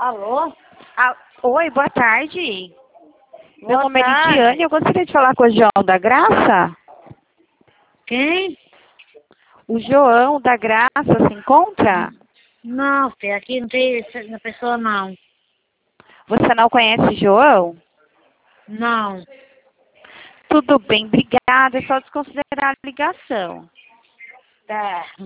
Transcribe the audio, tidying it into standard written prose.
Alô? Oi, boa tarde. Meu Boa nome é tarde. Lidiane, eu gostaria de falar com o João da Graça. Quem? O João da Graça se encontra? Não, filha, aqui não tem essa pessoa, não. Você não conhece João? Não. Tudo bem, obrigada. É só desconsiderar a ligação. Tá.